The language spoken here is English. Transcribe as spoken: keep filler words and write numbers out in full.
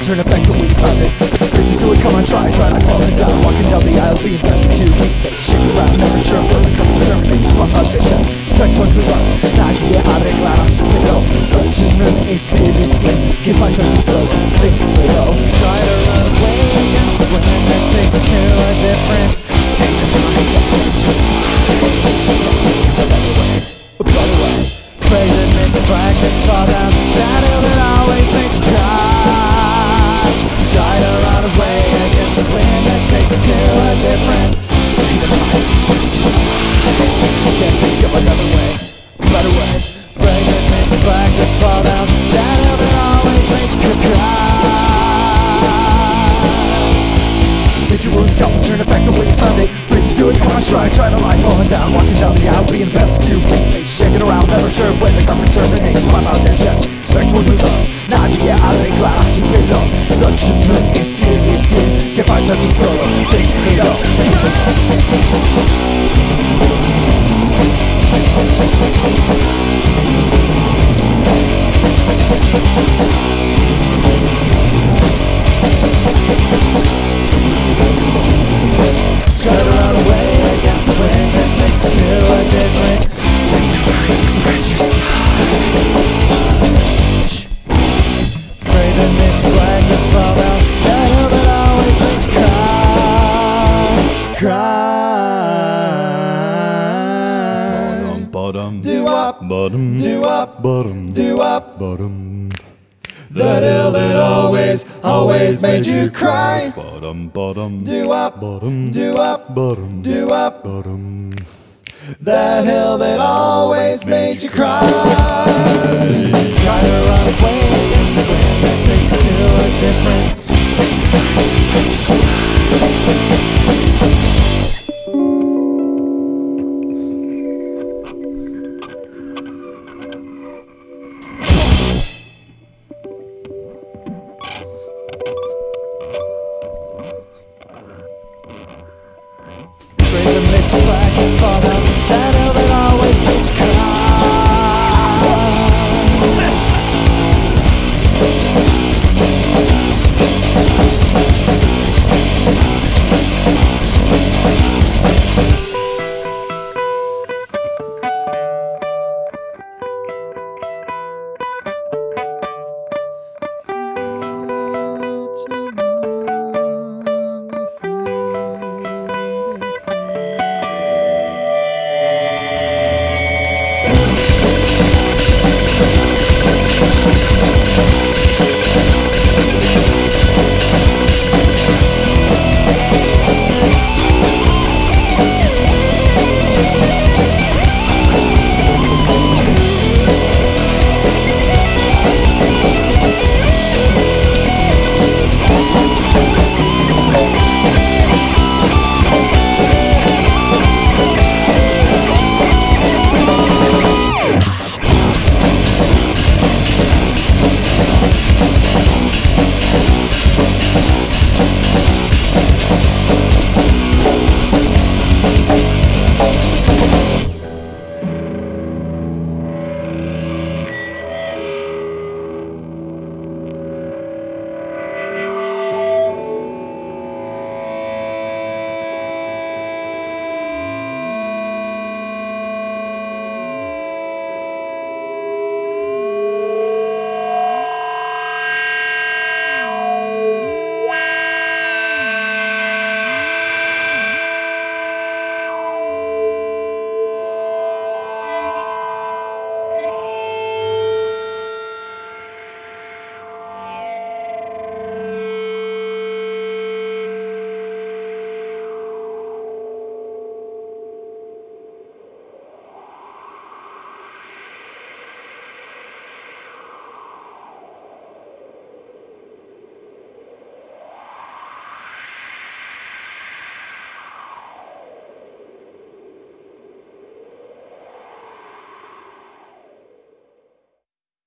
turn it back the way you found it. Free to do it, come on, try, try not falling down. Walking down the aisle, being blessed to weak. Shake around, never sure where the couple terminates. Puff out your chest, expect one who loves. Nadie arreglará su pelo. Such an amazing que falta tu solo. Think below. Try to run away against the wind that takes you to a different state of mind. Just a better way. Pray that makes you blackness fall down. That hill that always makes you cry. Try to run away against the wind that takes you to a different state of mind. Just can't think of another way, better way. Pray that makes you blackness fall down. That hill that always makes you cry. Take your wound, scalp and turn it back the way you found it. Free to do it, come on, try, try to lie falling down. Walking down the aisle, being the best of two weekmates. Shaking around, never sure where the comfort terminates. Pop out their chest, expect one who loves. Nadie arreglará su pelo. Such an amazing que falta tu solo. Think it up. Try to run away against the wind that takes you to a different state of mind. Just afraid that makes blackness fall down. That hill that always makes you cry. Cry. Bottom, Do up, bottom, do up, bottom, do up. bottom, That hill that always, always made you cry. bottom, bottom, Do up, bottom, do up, bottom, do up. bottom. That hill that always made you cry. Try to run away against the wind that takes you to a different